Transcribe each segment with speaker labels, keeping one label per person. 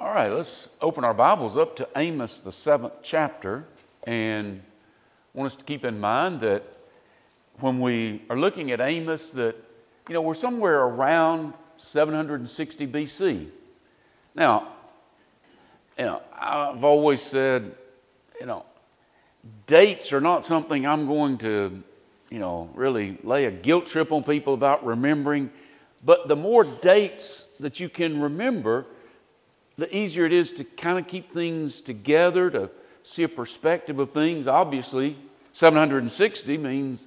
Speaker 1: All right, let's open our Bibles up to Amos, the 7th chapter, and I want us to keep in mind that when we are looking at Amos, that, we're somewhere around 760 BC. Now, I've always said, dates are not something I'm going to, really lay a guilt trip on people about remembering, but the more dates that you can remember, the easier it is to kind of keep things together, to see a perspective of things. Obviously, 760 means,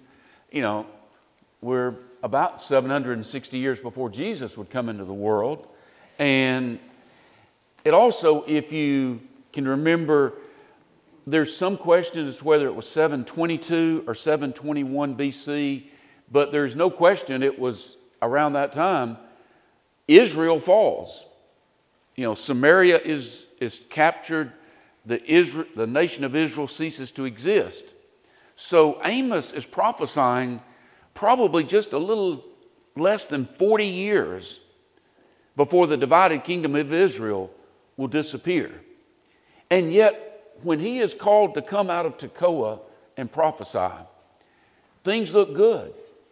Speaker 1: we're about 760 years before Jesus would come into the world. And it also, if you can remember, there's some question as to whether it was 722 or 721 BC, but there's no question it was around that time. Israel falls. Samaria is captured. The nation of Israel ceases to exist. So Amos is prophesying probably just a little less than 40 years before the divided kingdom of Israel will disappear. And yet, when he is called to come out of Tekoa and prophesy, things look good.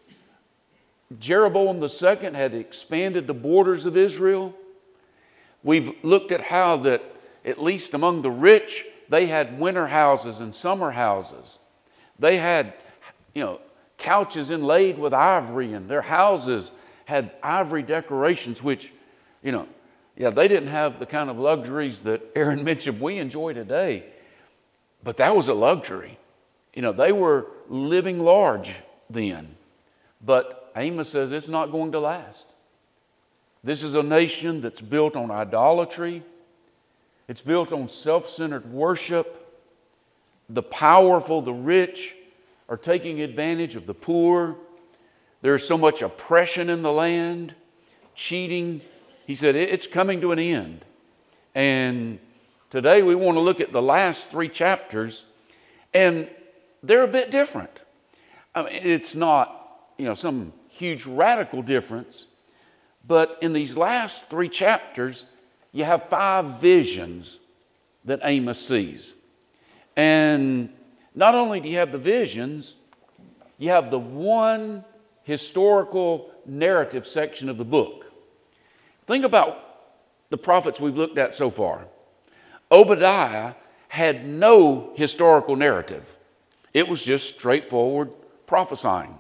Speaker 1: Jeroboam II had expanded the borders of Israel. We've looked at how that, at least among the rich, they had winter houses and summer houses. They had, couches inlaid with ivory, and their houses had ivory decorations, which, they didn't have the kind of luxuries that Aaron mentioned we enjoy today. But that was a luxury. They were living large then. But Amos says it's not going to last. This is a nation that's built on idolatry. It's built on self-centered worship. The powerful, the rich, are taking advantage of the poor. There's so much oppression in the land, cheating. He said it's coming to an end. And today we want to look at the last 3 chapters, and they're a bit different. It's not, some huge radical difference. But in these last 3 chapters, you have 5 visions that Amos sees. And not only do you have the visions, you have the one historical narrative section of the book. Think about the prophets we've looked at so far. Obadiah had no historical narrative. It was just straightforward prophesying.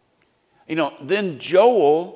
Speaker 1: Then Joel,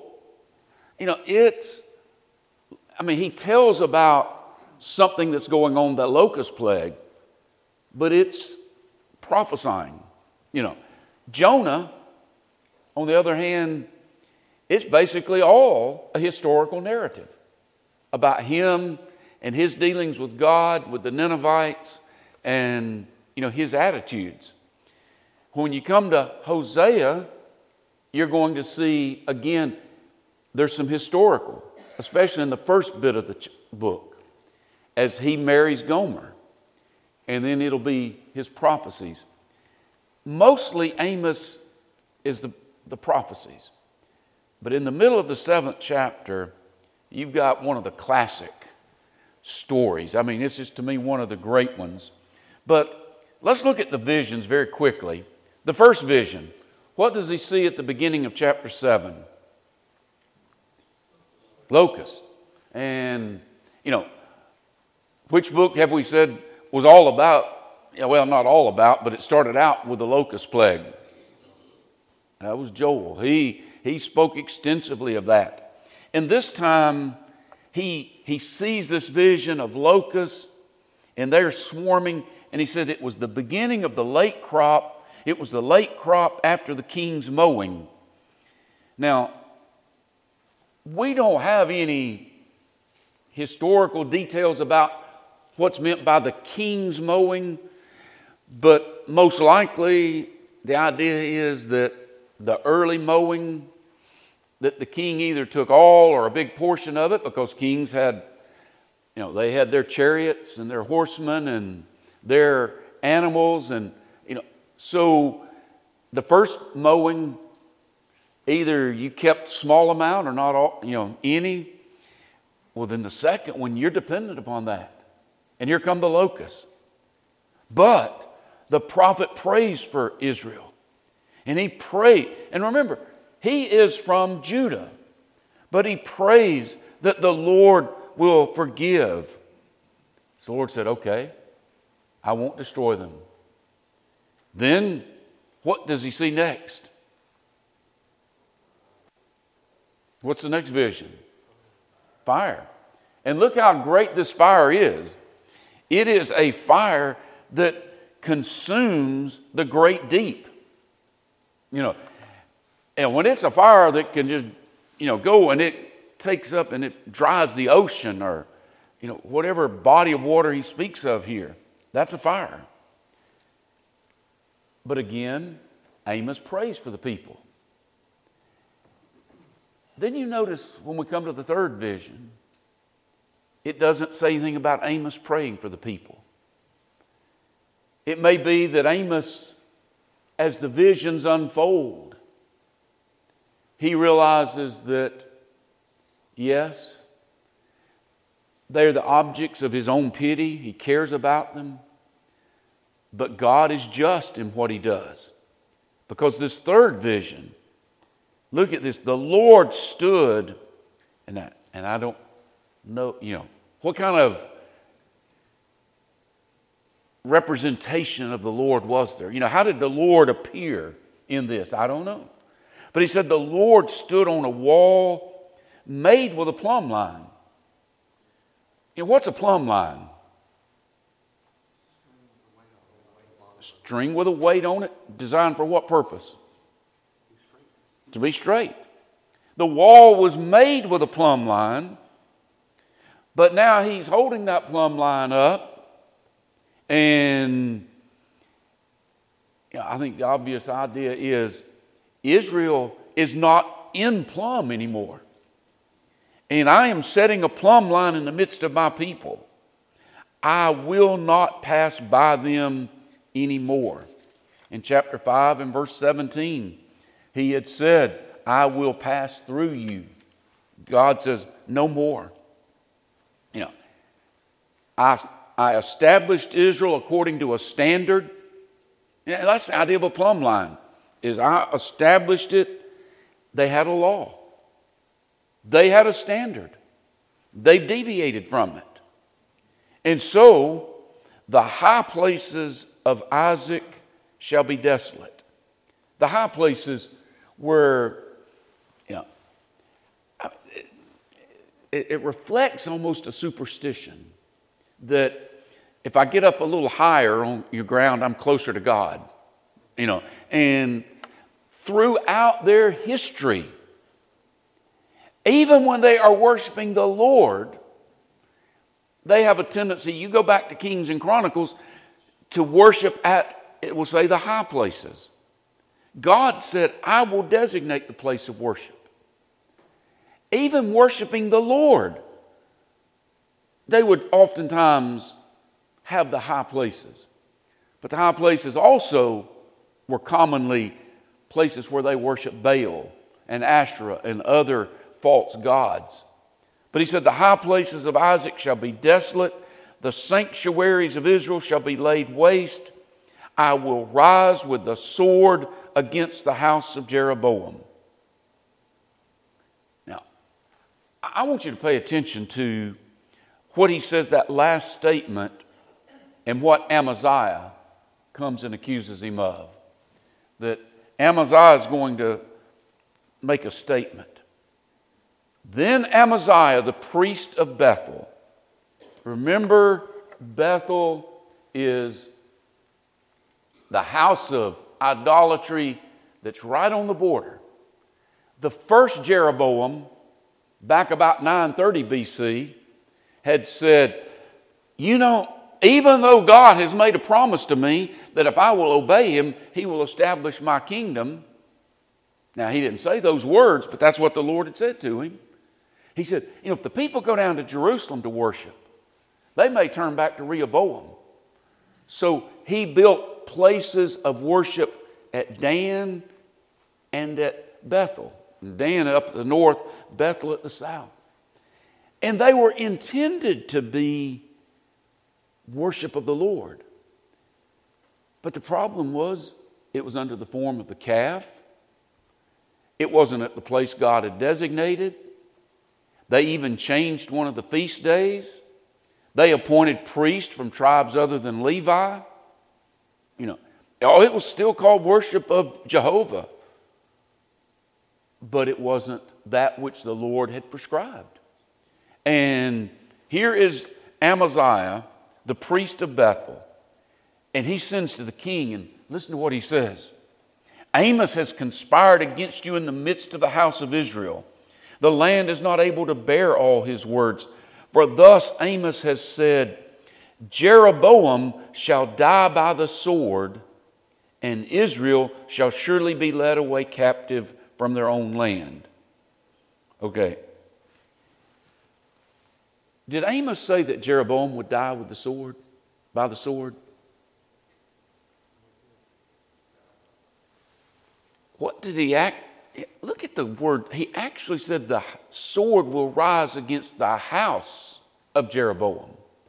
Speaker 1: he tells about something that's going on, the locust plague, but it's prophesying. Jonah, on the other hand, it's basically all a historical narrative about him and his dealings with God, with the Ninevites, and, his attitudes. When you come to Hosea, you're going to see, again, there's some historical, especially in the first bit of the book, as he marries Gomer. And then it'll be his prophecies. Mostly Amos is the prophecies. But in the middle of the 7th chapter, you've got one of the classic stories. It's just, to me, one of the great ones. But let's look at the visions very quickly. The first vision, what does he see at the beginning of chapter 7? Locust. And, which book have we said was all about, well, not all about, but it started out with the locust plague. That was Joel. He spoke extensively of that. And this time, he sees this vision of locusts, and they're swarming, and he said it was the beginning of the late crop. It was the late crop after the king's mowing. Now, we don't have any historical details about what's meant by the king's mowing, but most likely the idea is that the early mowing, that the king either took all or a big portion of it, because kings had, they had their chariots and their horsemen and their animals, and, so the first mowing, either you kept small amount or not all, any. Well, then the second one, you're dependent upon that. And here come the locusts. But the prophet prays for Israel. And he prayed. And remember, he is from Judah. But he prays that the Lord will forgive. So the Lord said, okay, I won't destroy them. Then what does he see next? What's the next vision? Fire. And look how great this fire is. It is a fire that consumes the great deep. And when it's a fire that can just, go and it takes up and it dries the ocean or, whatever body of water he speaks of here, that's a fire. But again, Amos prays for the people. Then you notice when we come to the third vision, it doesn't say anything about Amos praying for the people. It may be that Amos, as the visions unfold, he realizes that, yes, they're the objects of his own pity. He cares about them. But God is just in what he does. Because this third vision, look at this. The Lord stood, and I don't know, what kind of representation of the Lord was there? How did the Lord appear in this? I don't know. But he said the Lord stood on a wall made with a plumb line. What's a plumb line? A string with a weight on it, designed for what purpose? To be straight. The wall was made with a plumb line, but now he's holding that plumb line up, and I think the obvious idea is Israel is not in plumb anymore. And I am setting a plumb line in the midst of my people. I will not pass by them anymore. In chapter 5 and verse 17, he had said, I will pass through you. God says, no more. I established Israel according to a standard. That's the idea of a plumb line. Is I established it. They had a law. They had a standard. They deviated from it. And so the high places of Isaac shall be desolate. The high places were, it reflects almost a superstition that if I get up a little higher on your ground, I'm closer to God. And throughout their history, even when they are worshiping the Lord, they have a tendency, you go back to Kings and Chronicles, to worship at, it will say, the high places. God said, I will designate the place of worship. Even worshiping the Lord, they would oftentimes have the high places. But the high places also were commonly places where they worshiped Baal and Asherah and other false gods. But he said, the high places of Isaac shall be desolate. The sanctuaries of Israel shall be laid waste. I will rise with the sword against the house of Jeroboam. Now, I want you to pay attention to what he says, that last statement, and what Amaziah comes and accuses him of. That Amaziah is going to make a statement. Then Amaziah, the priest of Bethel. Remember, Bethel is the house of idolatry that's right on the border. The first Jeroboam, back about 930 BC, had said, even though God has made a promise to me that if I will obey him, he will establish my kingdom. Now, he didn't say those words, but that's what the Lord had said to him. He said, if the people go down to Jerusalem to worship, they may turn back to Rehoboam. So he built places of worship at Dan and at Bethel. Dan up at the north, Bethel at the south. And they were intended to be worship of the Lord. But the problem was, it was under the form of the calf. It wasn't at the place God had designated. They even changed one of the feast days. They appointed priests from tribes other than Levi. It was still called worship of Jehovah. But it wasn't that which the Lord had prescribed. And here is Amaziah, the priest of Bethel. And he sends to the king, and listen to what he says. Amos has conspired against you in the midst of the house of Israel. The land is not able to bear all his words. For thus Amos has said, Jeroboam shall die by the sword, and Israel shall surely be led away captive from their own land. Okay. Did Amos say that Jeroboam would die with the sword, by the sword? What did he act? Look at the word. He actually said the sword will rise against the house of Jeroboam.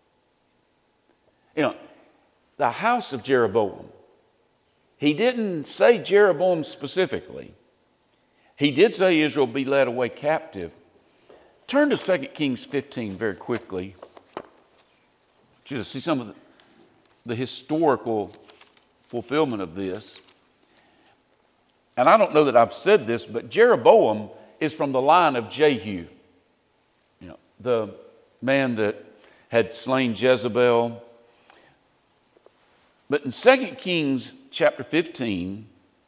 Speaker 1: The house of Jeroboam. He didn't say Jeroboam specifically. He did say Israel be led away captive. Turn to 2 Kings 15 very quickly. You to see some of the historical fulfillment of this. And I don't know that I've said this, but Jeroboam is from the line of Jehu. The man that had slain Jezebel. But in 2 Kings chapter 15,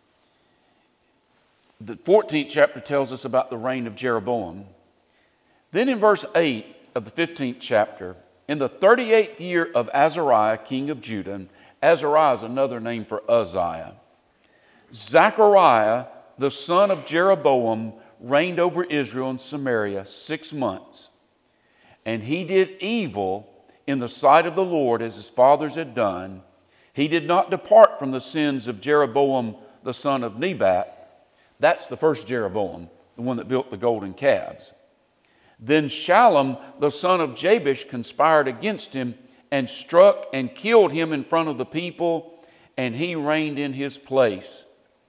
Speaker 1: the 14th chapter tells us about the reign of Jeroboam. Then in verse 8 of the 15th chapter, in the 38th year of Azariah, king of Judah, and Azariah is another name for Uzziah, Zechariah, the son of Jeroboam, reigned over Israel and Samaria 6 months. And he did evil in the sight of the Lord as his fathers had done. He did not depart from the sins of Jeroboam, the son of Nebat. That's the first Jeroboam, the one that built the golden calves. Then Shallum, the son of Jabesh, conspired against him and struck and killed him in front of the people, and he reigned in his place.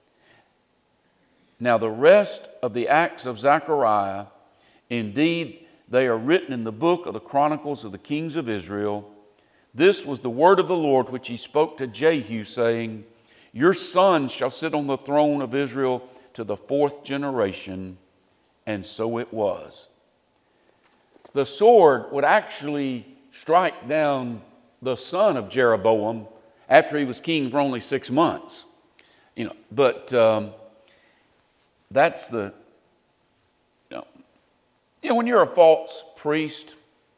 Speaker 1: Now the rest of the acts of Zechariah, indeed, they are written in the book of the Chronicles of the Kings of Israel. This was the word of the Lord which he spoke to Jehu, saying, Your son shall sit on the throne of Israel to the 4th generation. And so it was. The sword would actually strike down the son of Jeroboam after he was king for only 6 months. But that's the, when you're a false priest,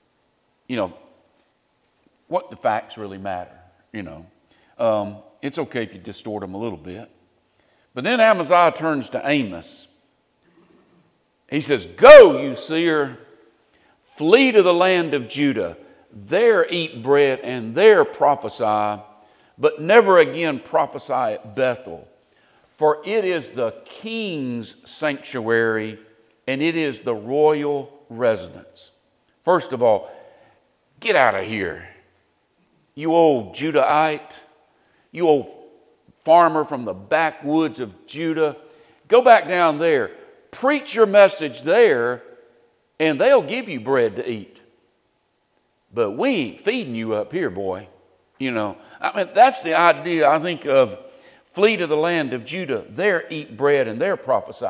Speaker 1: what the facts really matter, It's okay if you distort them a little bit. But then Amaziah turns to Amos. He says, Go, you seer, flee to the land of Judah. There eat bread and there prophesy, but never again prophesy at Bethel. For it is the king's sanctuary, and it is the royal residence. First of all, get out of here. You old Judahite, you old farmer from the backwoods of Judah. Go back down there. Preach your message there, and they'll give you bread to eat. But we ain't feeding you up here, boy. That's the idea, I think, of flee to the land of Judah. There eat bread and there prophesy.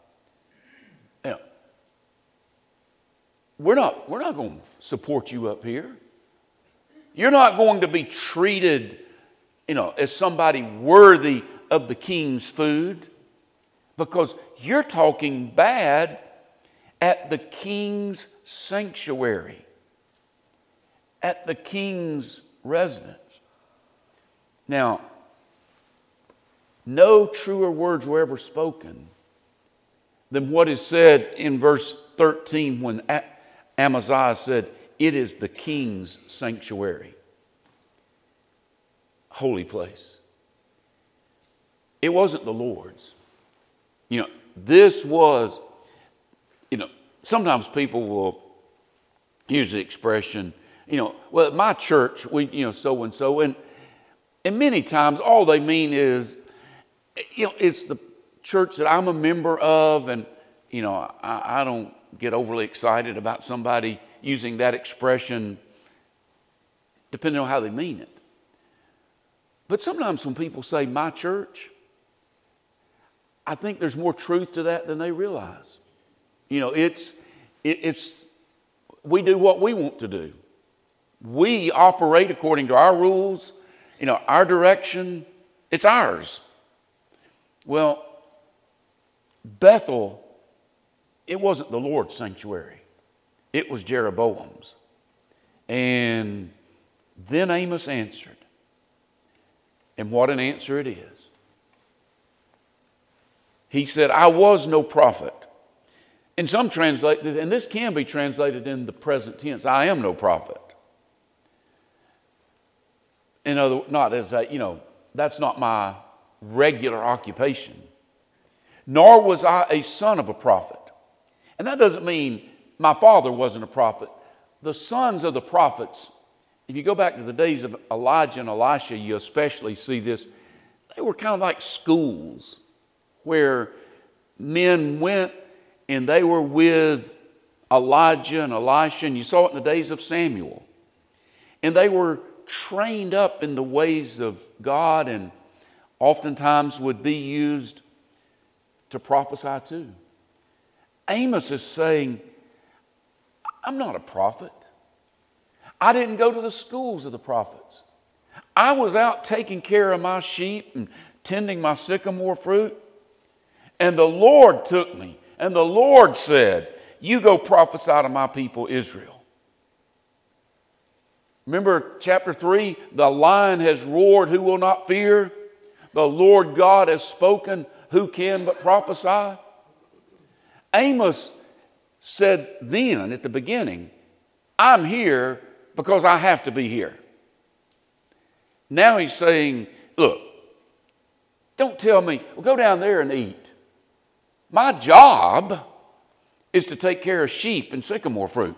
Speaker 1: We're not going to support you up here. You're not going to be treated, as somebody worthy of the king's food, because you're talking bad at the king's sanctuary, at the king's residence. Now, no truer words were ever spoken than what is said in verse 13 when Amaziah said, It is the king's sanctuary. Holy place. It wasn't the Lord's. This was, sometimes people will use the expression, well, at my church, we, so and so. And many times all they mean is, it's the church that I'm a member of. And, I don't get overly excited about somebody using that expression depending on how they mean it. But sometimes when people say my church, I think there's more truth to that than they realize. It's we do what we want to do. We operate according to our rules, our direction. It's ours. Well, Bethel, it wasn't the Lord's sanctuary. It was Jeroboam's. And then Amos answered. And what an answer it is. He said, I was no prophet. In some translators, and this can be translated in the present tense, I am no prophet. Not as that's not my regular occupation. Nor was I a son of a prophet. And that doesn't mean my father wasn't a prophet. The sons of the prophets, if you go back to the days of Elijah and Elisha, you especially see this. They were kind of like schools where men went and they were with Elijah and Elisha, and you saw it in the days of Samuel. And they were trained up in the ways of God and oftentimes would be used to prophesy too. Amos is saying, I'm not a prophet. I didn't go to the schools of the prophets. I was out taking care of my sheep and tending my sycamore fruit. And the Lord took me. And the Lord said, you go prophesy to my people Israel. Remember chapter 3, the lion has roared, who will not fear? The Lord God has spoken, who can but prophesy? Amos said then at the beginning, I'm here because I have to be here. Now he's saying, look, don't tell me, well, go down there and eat. My job is to take care of sheep and sycamore fruit.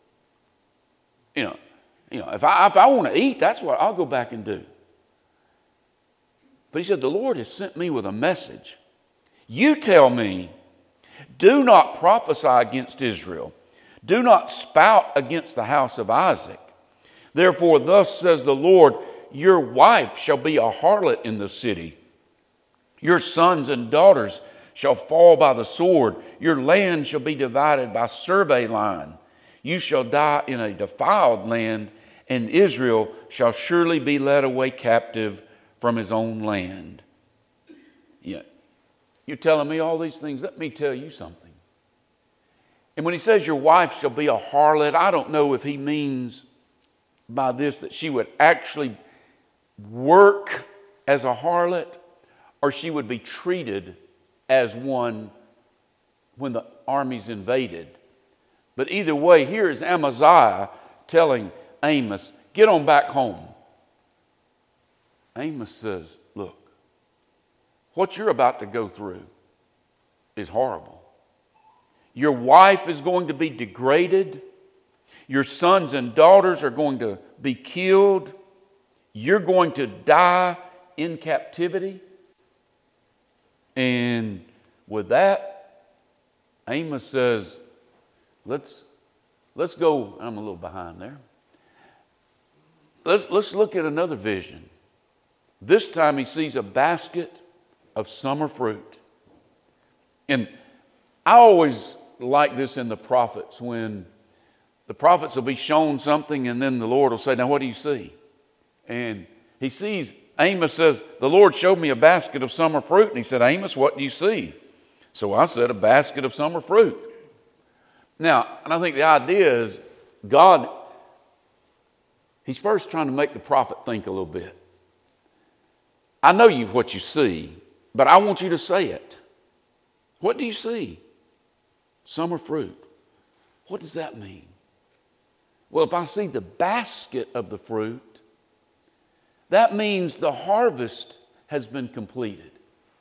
Speaker 1: If I want to eat, that's what I'll go back and do. But he said, the Lord has sent me with a message. You tell me, do not prophesy against Israel. Do not spout against the house of Isaac. Therefore, thus says the Lord, your wife shall be a harlot in the city. Your sons and daughters shall fall by the sword. Your land shall be divided by survey line. You shall die in a defiled land, and Israel shall surely be led away captive from his own land. Yeah. You're telling me all these things. Let me tell you something. And when he says your wife shall be a harlot, I don't know if he means by this that she would actually work as a harlot or she would be treated as one when the armies invaded. But either way, here is Amaziah telling Amos, get on back home. Amos says, look, what you're about to go through is horrible. Your wife is going to be degraded. Your sons and daughters are going to be killed. You're going to die in captivity. And with that, Amos says, let's go. I'm a little behind there. Let's look at another vision. This time he sees a basket of summer fruit. And I always like this in the prophets, when the prophets will be shown something and then the Lord will say, now what do you see? And he sees, Amos says, the Lord showed me a basket of summer fruit. And he said, Amos, what do you see? So I said, a basket of summer fruit. Now, and I think the idea is God, he's first trying to make the prophet think a little bit. I know what you see, but I want you to say it. What do you see? Summer fruit. What does that mean? Well, if I see the basket of the fruit, that means the harvest has been completed.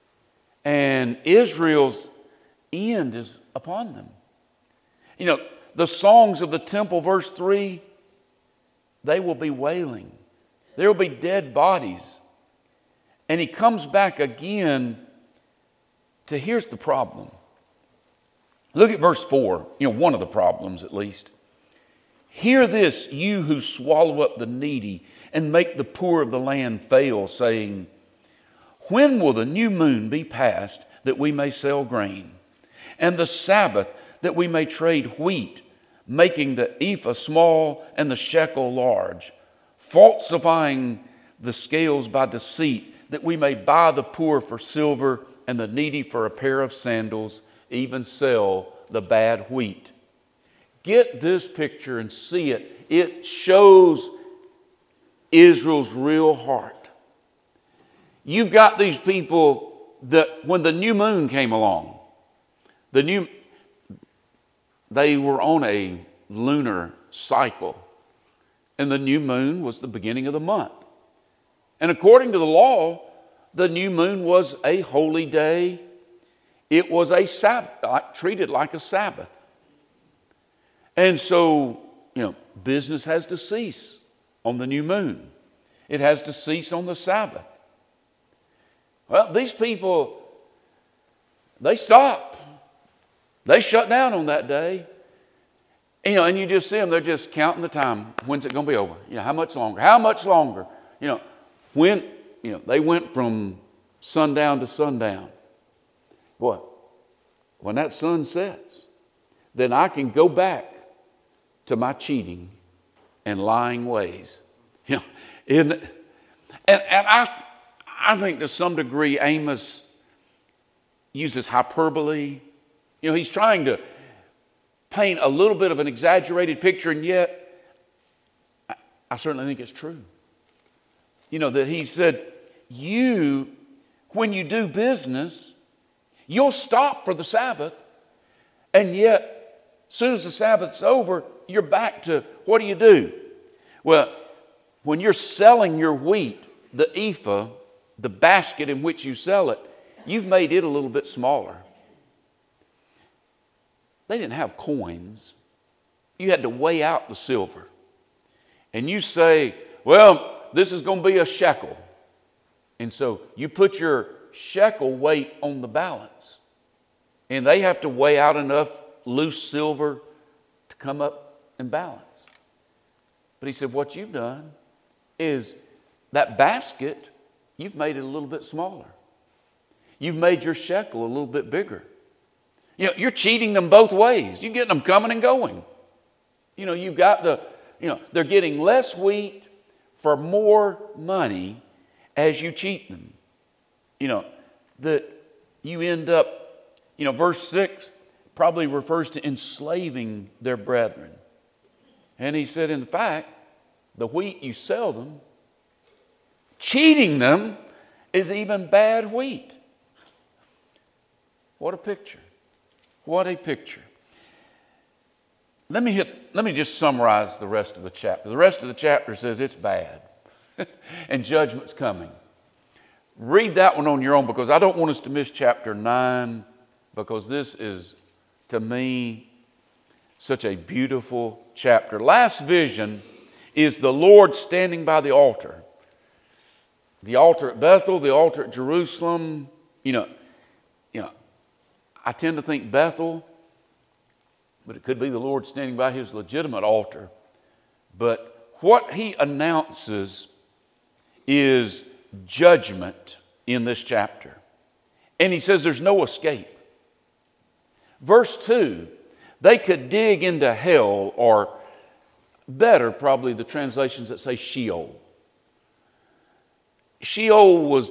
Speaker 1: And Israel's end is upon them. the songs of the temple, verse 3, they will be wailing. There will be dead bodies. And he comes back again to, here's the problem. Look at verse 4, one of the problems at least. Hear this, you who swallow up the needy and make the poor of the land fail, saying, when will the new moon be passed that we may sell grain, and the Sabbath that we may trade wheat, making the ephah small and the shekel large, falsifying the scales by deceit, that we may buy the poor for silver and the needy for a pair of sandals, even sell the bad wheat. Get this picture and see it. It shows Israel's real heart. You've got these people that when the new moon came along, they were on a lunar cycle, and the new moon was the beginning of the month. And according to the law, the new moon was a holy day. It was a Sabbath, treated like a Sabbath. And so, business has to cease on the new moon. It has to cease on the Sabbath. Well, these people, they stop. They shut down on that day. And you just see them, they're just counting the time. When's it going to be over? How much longer? How much longer? When, they went from sundown to sundown. Boy, when that sun sets, then I can go back to my cheating and lying ways. And I think to some degree Amos uses hyperbole. He's trying to paint a little bit of an exaggerated picture, and yet I certainly think it's true. That he said, when you do business, you'll stop for the Sabbath, and yet as soon as the Sabbath's over, you're back to, what do? Well, when you're selling your wheat, the ephah, the basket in which you sell it, you've made it a little bit smaller. They didn't have coins. You had to weigh out the silver. And you say, well, this is going to be a shekel. And so you put your shekel weight on the balance. And they have to weigh out enough loose silver to come up and balance. But he said, what you've done is that basket, you've made it a little bit smaller. You've made your shekel a little bit bigger. You're cheating them both ways. You're getting them coming and going. You've got they're getting less wheat for more money as you cheat them. That you end up, verse 6 probably refers to enslaving their brethren. And he said, in fact, the wheat you sell them, cheating them, is even bad wheat. What a picture. What a picture. Let me just summarize the rest of the chapter. The rest of the chapter says it's bad and judgment's coming. Read that one on your own, because I don't want us to miss chapter 9, because this is, to me, such a beautiful chapter. Last vision is the Lord standing by the altar. The altar at Bethel, the altar at Jerusalem. I tend to think Bethel, but it could be the Lord standing by his legitimate altar. But what he announces is judgment in this chapter. And he says there's no escape. Verse 2, they could dig into hell, or better probably the translations that say Sheol. Sheol was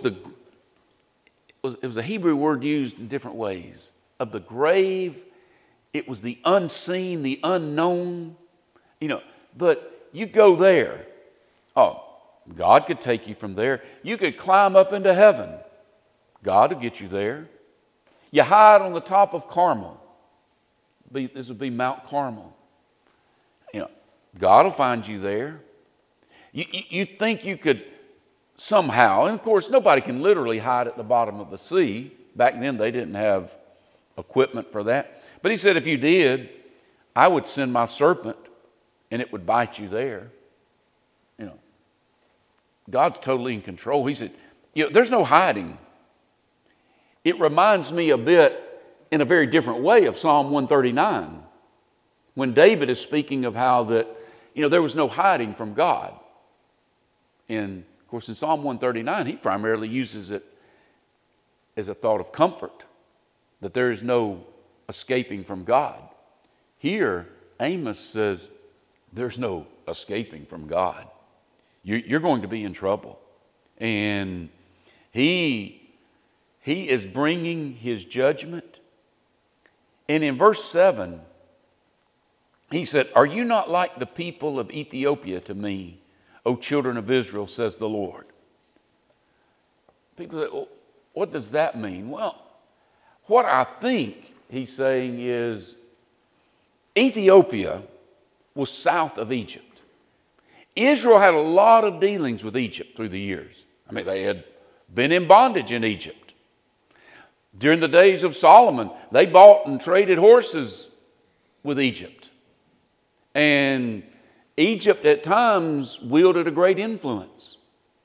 Speaker 1: a Hebrew word used in different ways. Of the grave, it was the unseen, the unknown. But you go there. Oh, God could take you from there. You could climb up into heaven. God will get you there. You hide on the top of Carmel. This would be Mount Carmel. God will find you there. You think you could somehow, and of course nobody can literally hide at the bottom of the sea. Back then they didn't have equipment for that. But he said if you did, I would send my serpent and it would bite you there. You know, God's totally in control. He said, there's no hiding. It reminds me a bit in a very different way of Psalm 139, when David is speaking of how that, there was no hiding from God. And of course, in Psalm 139, he primarily uses it as a thought of comfort, that there is no escaping from God. Here, Amos says, there's no escaping from God. You're going to be in trouble. And he is bringing his judgment. And in verse 7, he said, "Are you not like the people of Ethiopia to me, O children of Israel, says the Lord?" People say, well, what does that mean? Well, what I think he's saying is Ethiopia was south of Egypt. Israel had a lot of dealings with Egypt through the years. I mean, they had been in bondage in Egypt. During the days of Solomon, they bought and traded horses with Egypt. And Egypt at times wielded a great influence.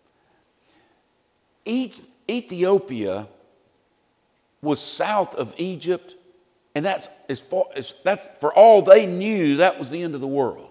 Speaker 1: Ethiopia was south of Egypt, and that's for all they knew, that was the end of the world.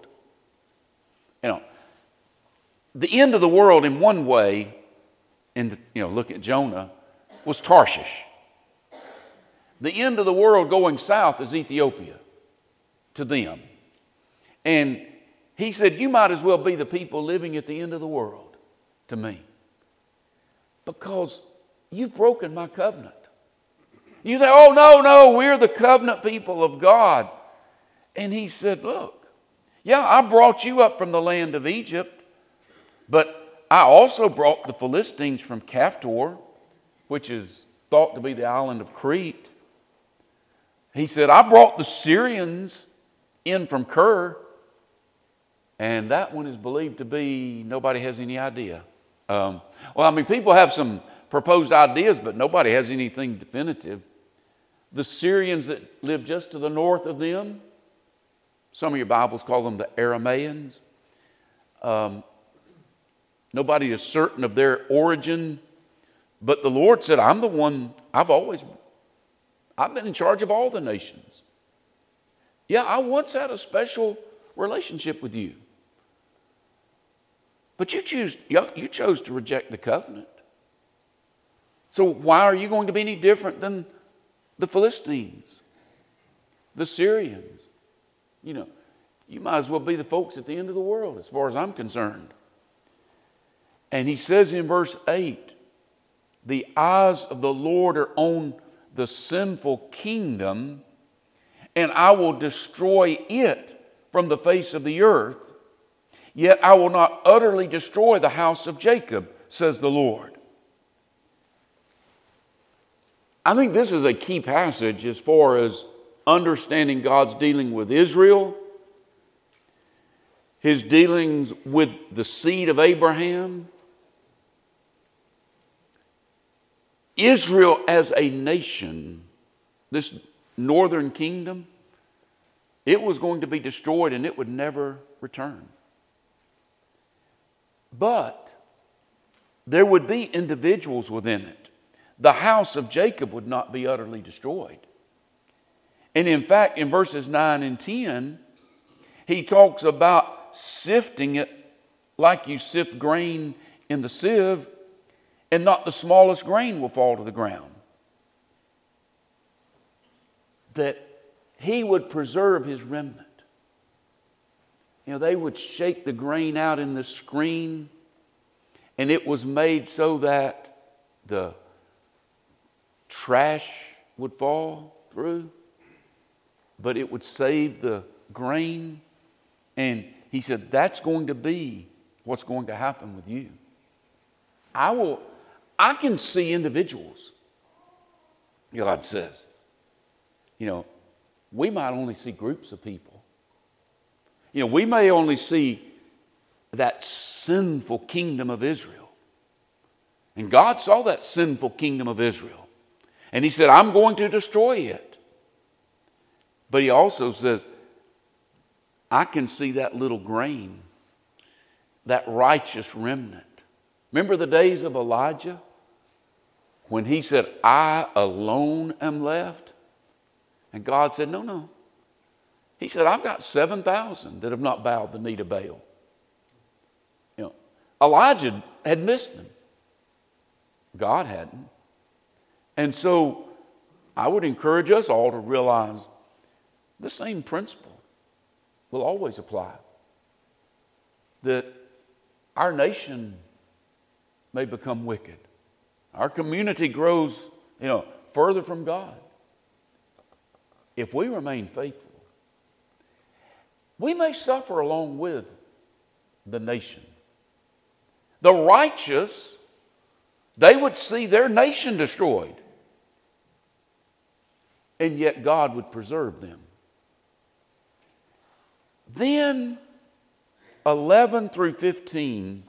Speaker 1: The end of the world in one way, and look at Jonah, was Tarshish. The end of the world going south is Ethiopia to them. And he said, you might as well be the people living at the end of the world to me, because you've broken my covenant. You say, oh, no, we're the covenant people of God. And he said, look, yeah, I brought you up from the land of Egypt, but I also brought the Philistines from Caphtor, which is thought to be the island of Crete. He said, I brought the Syrians in from Kir, and that one is believed to be, nobody has any idea. People have some proposed ideas, but nobody has anything definitive. The Syrians that live just to the north of them, some of your Bibles call them the Aramaeans. Nobody is certain of their origin, but the Lord said, I'm the one, I've been in charge of all the nations. Yeah, I once had a special relationship with you. But you chose to reject the covenant. So why are you going to be any different than the Philistines, the Syrians? You might as well be the folks at the end of the world as far as I'm concerned. And he says in verse 8, the eyes of the Lord are on the sinful kingdom, and I will destroy it from the face of the earth. Yet I will not utterly destroy the house of Jacob, says the Lord. I think this is a key passage as far as understanding God's dealing with Israel, his dealings with the seed of Abraham. Israel as a nation, this northern kingdom, it was going to be destroyed and it would never return. But there would be individuals within it. The house of Jacob would not be utterly destroyed. And in fact, in verses 9 and 10, he talks about sifting it like you sift grain in the sieve, and not the smallest grain will fall to the ground. That he would preserve his remnant. They would shake the grain out in the screen, and it was made so that the trash would fall through, but it would save the grain. And he said, that's going to be what's going to happen with you. I can see individuals, God says, we might only see groups of people. We may only see that sinful kingdom of Israel. And God saw that sinful kingdom of Israel. And he said, I'm going to destroy it. But he also says, I can see that little grain, that righteous remnant. Remember the days of Elijah when he said, I alone am left? And God said, no. He said, I've got 7,000 that have not bowed the knee to Baal. Elijah had missed them. God hadn't. And so I would encourage us all to realize the same principle will always apply. That our nation may become wicked. Our community grows, further from God. If we remain faithful, we may suffer along with the nation. The righteous, they would see their nation destroyed. And yet God would preserve them. Then 11 through 15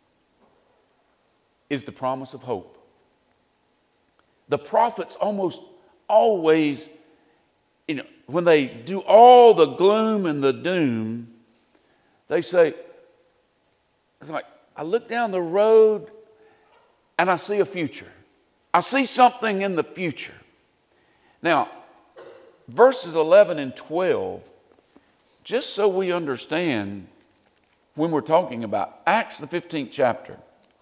Speaker 1: is the promise of hope. The prophets almost always, when they do all the gloom and the doom, they say, it's like, I look down the road and I see a future. I see something in the future. Now, verses 11 and 12, just so we understand when we're talking about Acts the 15th chapter.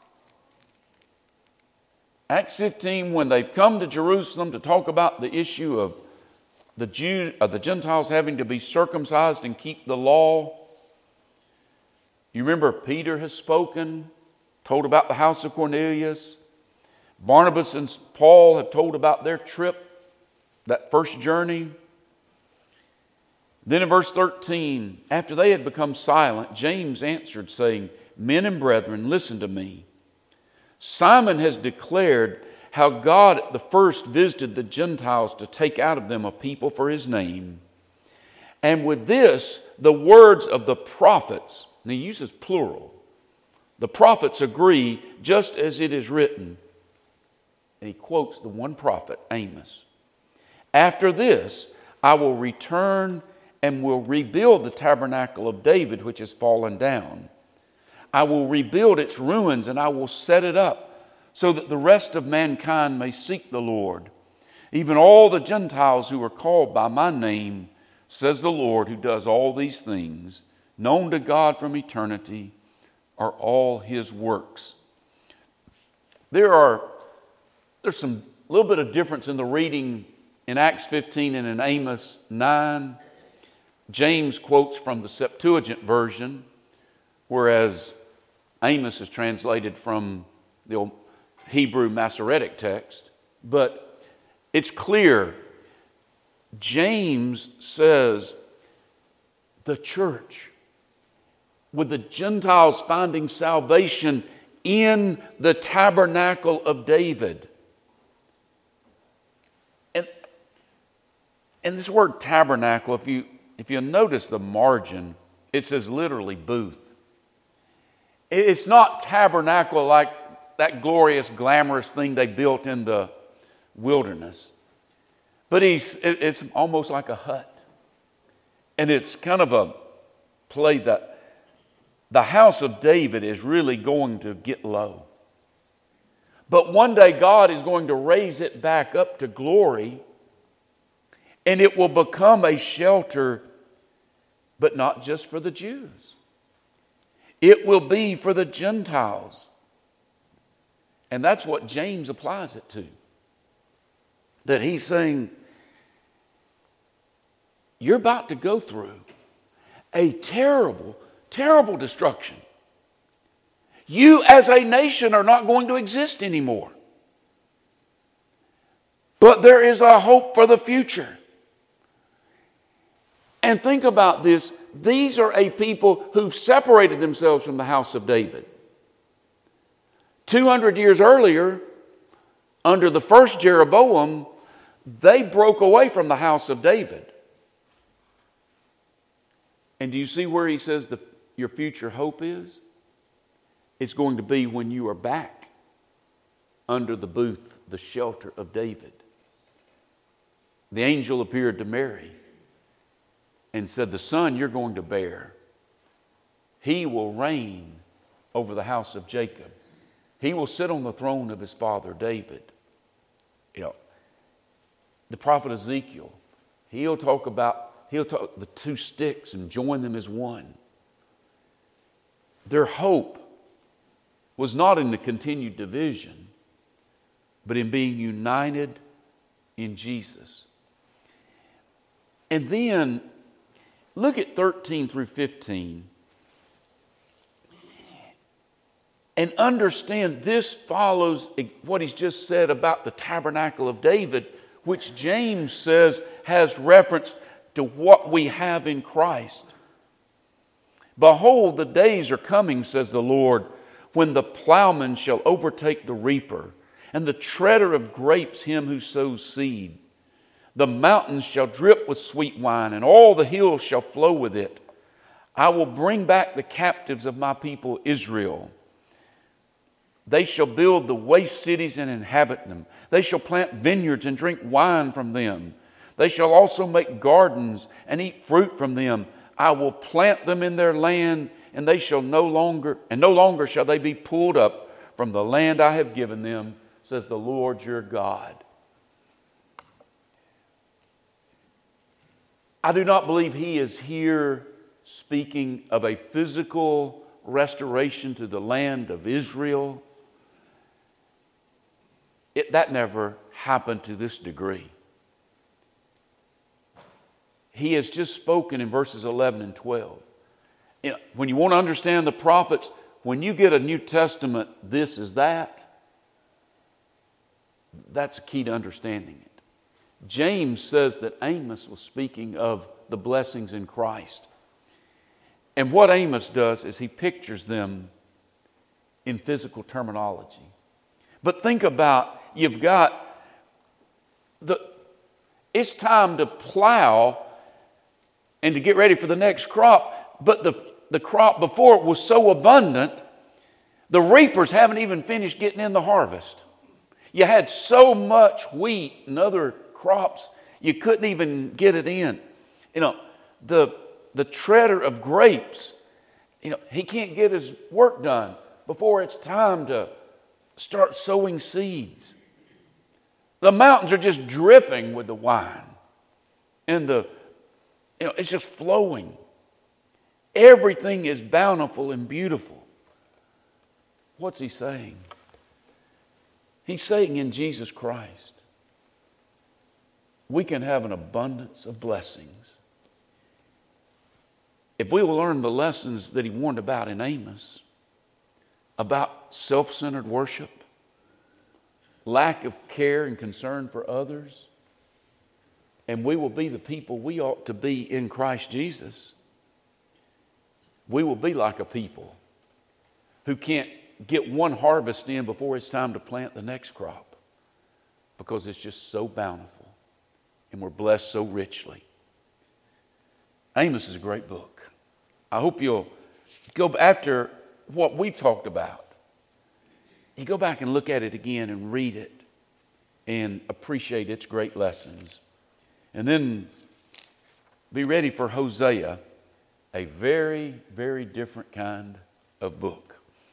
Speaker 1: Acts 15, when they've come to Jerusalem to talk about the issue of the Gentiles having to be circumcised and keep the law. You remember Peter has spoken, told about the house of Cornelius. Barnabas and Paul have told about their trip, that first journey. Then in verse 13, after they had become silent, James answered, saying, Men and brethren, listen to me. Simon has declared how God at the first visited the Gentiles to take out of them a people for his name. And with this, the words of the prophets, and he uses plural, the prophets agree, just as it is written. And he quotes the one prophet, Amos. After this, I will return and will rebuild the tabernacle of David, which has fallen down. I will rebuild its ruins, and I will set it up, so that the rest of mankind may seek the Lord. Even all the Gentiles who are called by my name, says the Lord, who does all these things, known to God from eternity, are all his works. There's some little bit of difference in the reading in Acts 15 and in Amos 9. James quotes from the Septuagint version, whereas Amos is translated from the old Hebrew Masoretic text. But it's clear. James says the church, with the Gentiles finding salvation in the tabernacle of David. And this word tabernacle, if you notice the margin, it says literally booth. It's not tabernacle like that glorious, glamorous thing they built in the wilderness. But it's almost like a hut. And it's kind of a play that the house of David is really going to get low. But one day God is going to raise it back up to glory, and it will become a shelter, but not just for the Jews. It will be for the Gentiles. And that's what James applies it to. That he's saying, you're about to go through a terrible, terrible destruction. You as a nation are not going to exist anymore. But there is a hope for the future. And think about this. These are a people who've separated themselves from the house of David. 200 years earlier, under the first Jeroboam, they broke away from the house of David. And do you see where he says your future hope is? It's going to be when you are back under the booth, the shelter of David. The angel appeared to Mary. and said, the son you're going to bear, he will reign over the house of Jacob. He will sit on the throne of his father David. The prophet Ezekiel, he'll talk the two sticks and join them as one. Their hope was not in the continued division, but in being united in Jesus. And then look at 13 through 15 and understand this follows what he's just said about the tabernacle of David, which James says has reference to what we have in Christ. Behold, the days are coming, says the Lord, when the plowman shall overtake the reaper, and the treader of grapes him who sows seed. The mountains shall drip with sweet wine, and all the hills shall flow with it. I will bring back the captives of my people Israel. They shall build the waste cities and inhabit them. They shall plant vineyards and drink wine from them. They shall also make gardens and eat fruit from them. I will plant them in their land, and they shall no longer shall they be pulled up from the land I have given them, says the Lord your God. I do not believe he is here speaking of a physical restoration to the land of Israel. That never happened to this degree. He has just spoken in verses 11 and 12. When you want to understand the prophets, when you get a New Testament, this is that. That's a key to understanding it. James says that Amos was speaking of the blessings in Christ. And what Amos does is he pictures them in physical terminology. But think about, it's time to plow and to get ready for the next crop, but the crop before it was so abundant, the reapers haven't even finished getting in the harvest. You had so much wheat and other crops, you couldn't even get it in. The treader of grapes, he can't get his work done before it's time to start sowing seeds. The mountains are just dripping with the wine. And it's just flowing. Everything is bountiful and beautiful. What's he saying? He's saying in Jesus Christ, we can have an abundance of blessings if we will learn the lessons that he warned about in Amos, about self-centered worship, lack of care and concern for others, and we will be the people we ought to be in Christ Jesus. We will be like a people who can't get one harvest in before it's time to plant the next crop because it's just so bountiful and we're blessed so richly. Amos is a great book. I hope you'll go after what we've talked about. You go back and look at it again and read it and appreciate its great lessons. And then be ready for Hosea, a very, very different kind of book.